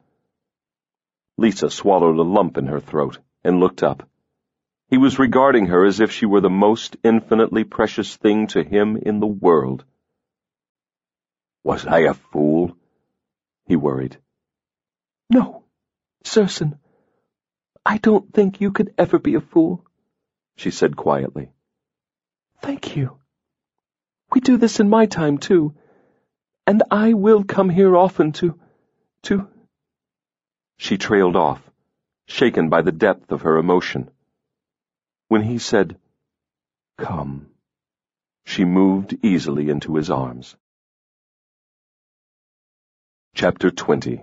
Lisa swallowed a lump in her throat and looked up. He was regarding her as if she were the most infinitely precious thing to him in the world. "Was I a fool?" he worried. "No, Sursson, I don't think you could ever be a fool," she said quietly. "Thank you. We do this in my time, too, and I will come here often to... She trailed off, shaken by the depth of her emotion. When he said, "Come," she moved easily into his arms. Chapter 20.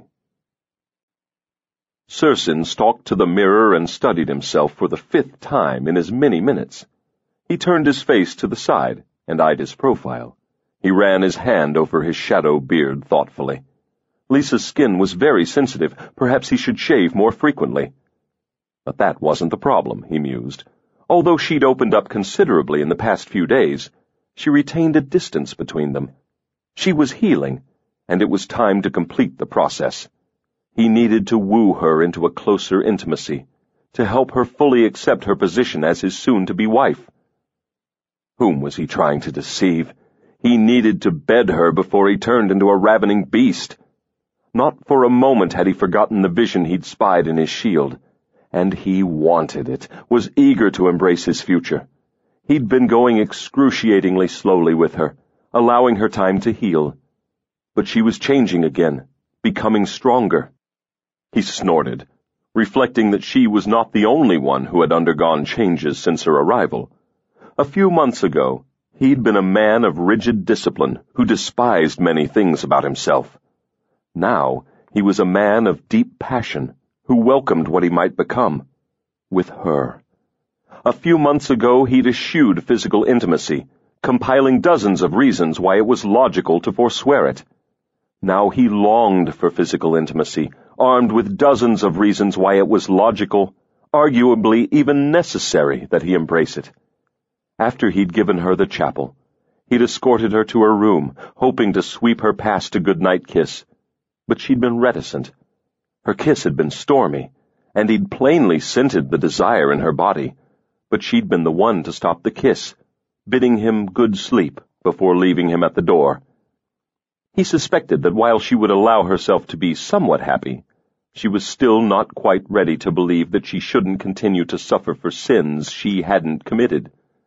Sursson stalked to the mirror and studied himself for the 5th time in as many minutes. He turned his face to the side and eyed his profile. He ran his hand over his shadow beard thoughtfully. Lisa's skin was very sensitive. Perhaps he should shave more frequently. But that wasn't the problem, he mused. Although she'd opened up considerably in the past few days, she retained a distance between them. She was healing, and it was time to complete the process. He needed to woo her into a closer intimacy, to help her fully accept her position as his soon-to-be wife. Whom was he trying to deceive? He needed to bed her before he turned into a ravening beast. Not for a moment had he forgotten the vision he'd spied in his shield, and he wanted it, was eager to embrace his future. He'd been going excruciatingly slowly with her, allowing her time to heal. But she was changing again, becoming stronger. He snorted, reflecting that she was not the only one who had undergone changes since her arrival. A few months ago, he'd been a man of rigid discipline who despised many things about himself. Now, he was a man of deep passion who welcomed what he might become, with her. A few months ago, he'd eschewed physical intimacy, compiling dozens of reasons why it was logical to forswear it. Now he longed for physical intimacy, armed with dozens of reasons why it was logical, arguably even necessary that he embrace it. After he'd given her the chapel, he'd escorted her to her room, hoping to sweep her past a goodnight kiss. But she'd been reticent. Her kiss had been stormy, and he'd plainly scented the desire in her body, but she'd been the one to stop the kiss, bidding him good sleep before leaving him at the door. He suspected that while she would allow herself to be somewhat happy, she was still not quite ready to believe that she shouldn't continue to suffer for sins she hadn't committed.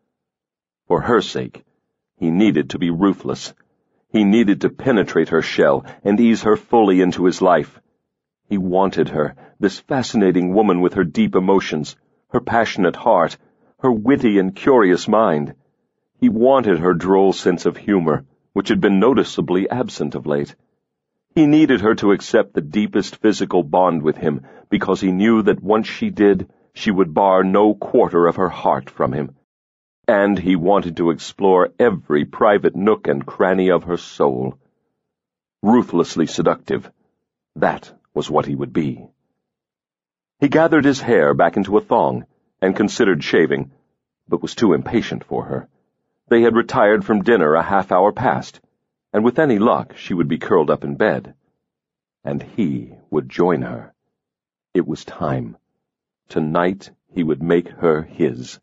For her sake, he needed to be ruthless. He needed to penetrate her shell and ease her fully into his life. He wanted her, this fascinating woman with her deep emotions, her passionate heart, her witty and curious mind. He wanted her droll sense of humor, which had been noticeably absent of late. He needed her to accept the deepest physical bond with him, because he knew that once she did, she would bar no quarter of her heart from him. And he wanted to explore every private nook and cranny of her soul. Ruthlessly seductive. That was what he would be. He gathered his hair back into a thong and considered shaving, but was too impatient for her. They had retired from dinner a half-hour past, and with any luck she would be curled up in bed. And he would join her. It was time. Tonight he would make her his.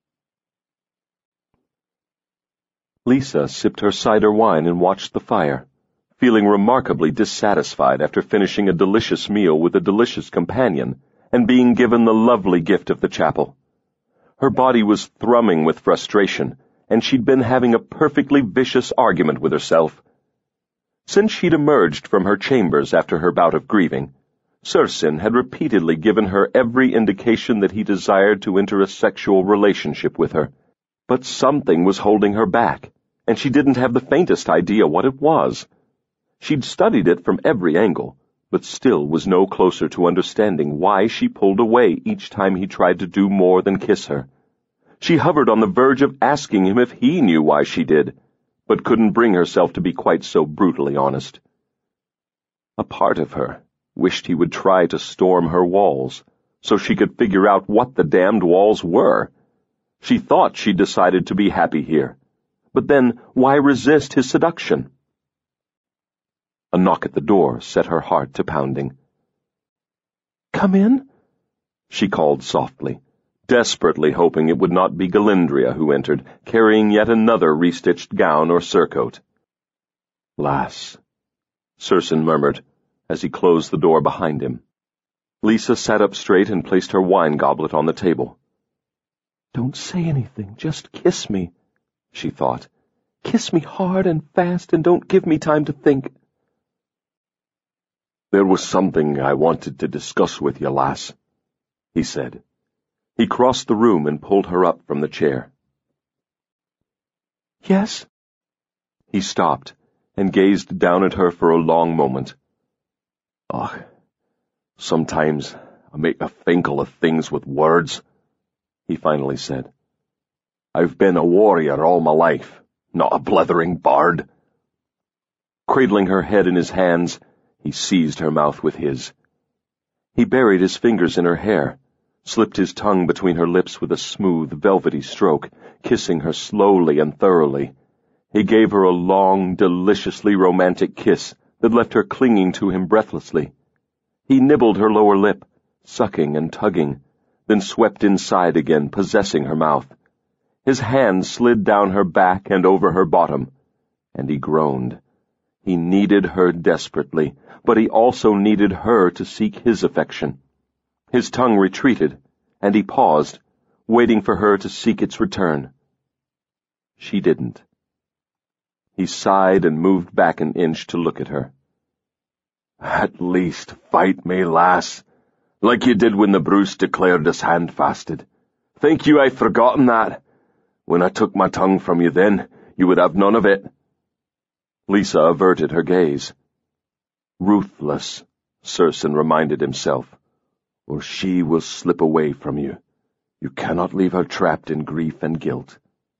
Lisa sipped her cider wine and watched the fire, feeling remarkably dissatisfied after finishing a delicious meal with a delicious companion and being given the lovely gift of the chapel. Her body was thrumming with frustration, and she'd been having a perfectly vicious argument with herself. Since she'd emerged from her chambers after her bout of grieving, Sursin had repeatedly given her every indication that he desired to enter a sexual relationship with her. But something was holding her back, and she didn't have the faintest idea what it was. She'd studied it from every angle, but still was no closer to understanding why she pulled away each time he tried to do more than kiss her. She hovered on the verge of asking him if he knew why she did, but couldn't bring herself to be quite so brutally honest. A part of her wished he would try to storm her walls, so she could figure out what the damned walls were. She thought she'd decided to be happy here, but then why resist his seduction? A knock at the door set her heart to pounding. "Come in?" she called softly, desperately hoping it would not be Galindria who entered, carrying yet another restitched gown or surcoat. "Lass," Sursin murmured, as he closed the door behind him. Lisa sat up straight and placed her wine goblet on the table. "Don't say anything, just kiss me," she thought. "Kiss me hard and fast and don't give me time to think." "There was something I wanted to discuss with you, lass," he said. He crossed the room and pulled her up from the chair. "Yes?" He stopped and gazed down at her for a long moment. Sometimes I make a finkle of things with words," he finally said. "I've been a warrior all my life, not a blithering bard." Cradling her head in his hands, he seized her mouth with his. He buried his fingers in her hair, slipped his tongue between her lips with a smooth, velvety stroke, kissing her slowly and thoroughly. He gave her a long, deliciously romantic kiss that left her clinging to him breathlessly. He nibbled her lower lip, sucking and tugging, then swept inside again, possessing her mouth. His hand slid down her back and over her bottom, and he groaned. He needed her desperately, but he also needed her to seek his affection. His tongue retreated, and he paused, waiting for her to seek its return. She didn't. He sighed and moved back an inch to look at her. At least fight me, lass, like you did when the Bruce declared us handfasted. Think you I've forgotten that? When I took my tongue from you then, you would have none of it. Lisa averted her gaze. Ruthless, Serson reminded himself, or she will slip away from you. You cannot leave her trapped in grief and guilt.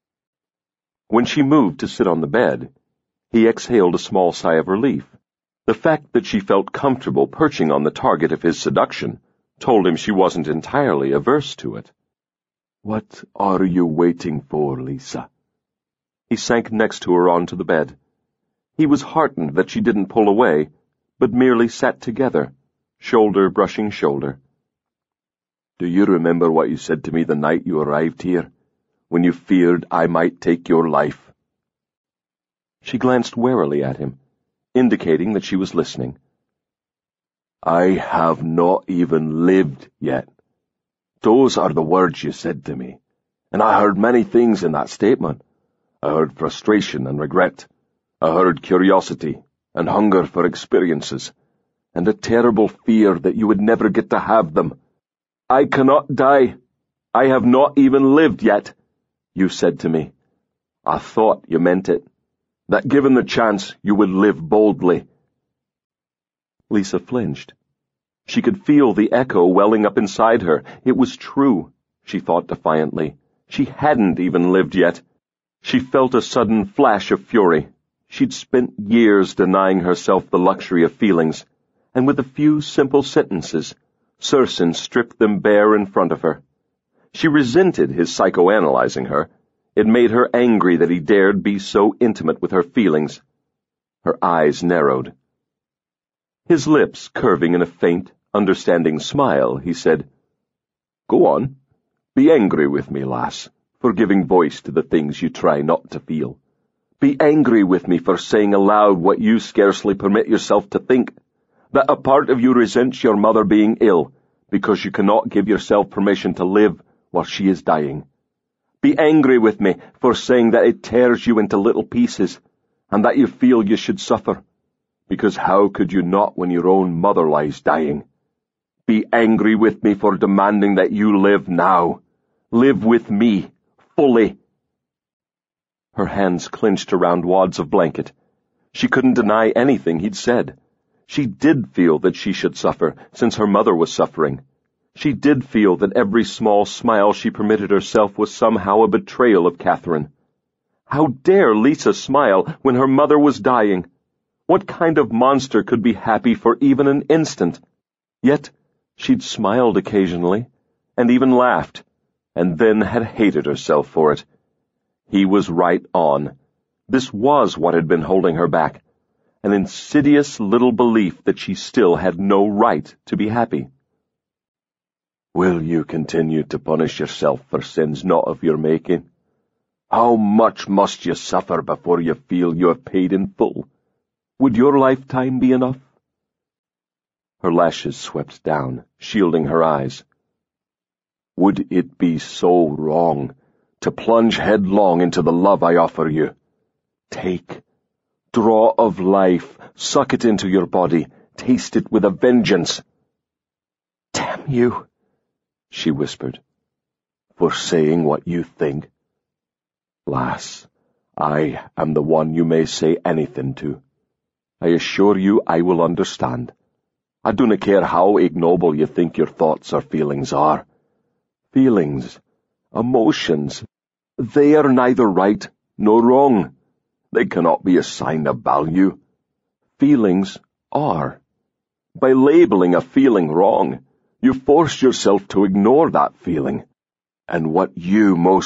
When she moved to sit on the bed, he exhaled a small sigh of relief. The fact that she felt comfortable perching on the target of his seduction told him she wasn't entirely averse to it. What are you waiting for, Lisa? He sank next to her onto the bed. He was heartened that she didn't pull away, but merely sat together, shoulder brushing shoulder. Do you remember what you said to me the night you arrived here, when you feared I might take your life? She glanced warily at him, indicating that she was listening. I have not even lived yet. Those are the words you said to me, and I heard many things in that statement. I heard frustration and regret. I heard curiosity and hunger for experiences, and a terrible fear that you would never get to have them. I cannot die. I have not even lived yet, you said to me. I thought you meant it, that given the chance you would live boldly. Lisa flinched. She could feel the echo welling up inside her. It was true, she thought defiantly. She hadn't even lived yet. She felt a sudden flash of fury. She'd spent years denying herself the luxury of feelings, and with a few simple sentences, Serson stripped them bare in front of her. She resented his psychoanalyzing her. It made her angry that he dared be so intimate with her feelings. Her eyes narrowed. His lips curving in a faint, understanding smile, he said, "Go on. Be angry with me, lass, for giving voice to the things you try not to feel. Be angry with me for saying aloud what you scarcely permit yourself to think, that a part of you resents your mother being ill because you cannot give yourself permission to live while she is dying. Be angry with me for saying that it tears you into little pieces, and that you feel you should suffer, because how could you not when your own mother lies dying? Be angry with me for demanding that you live now. Live with me, fully." Her hands clenched around wads of blanket. She couldn't deny anything he'd said. She did feel that she should suffer, since her mother was suffering. She did feel that every small smile she permitted herself was somehow a betrayal of Catherine. How dare Lisa smile when her mother was dying? What kind of monster could be happy for even an instant? Yet she'd smiled occasionally, and even laughed, and then had hated herself for it. He was right on. This was what had been holding her back, an insidious little belief that she still had no right to be happy. Will you continue to punish yourself for sins not of your making? How much must you suffer before you feel you have paid in full? Would your lifetime be enough? Her lashes swept down, shielding her eyes. Would it be so wrong to plunge headlong into the love I offer you? Take, draw of life, suck it into your body, taste it with a vengeance. "Damn you," she whispered. "For saying what you think? Lass, I am the one you may say anything to. I assure you I will understand. I do not care how ignoble you think your thoughts or feelings are. Feelings, emotions, they are neither right nor wrong. They cannot be assigned a value. Feelings are. By labeling a feeling wrong, you force yourself to ignore that feeling, and what you most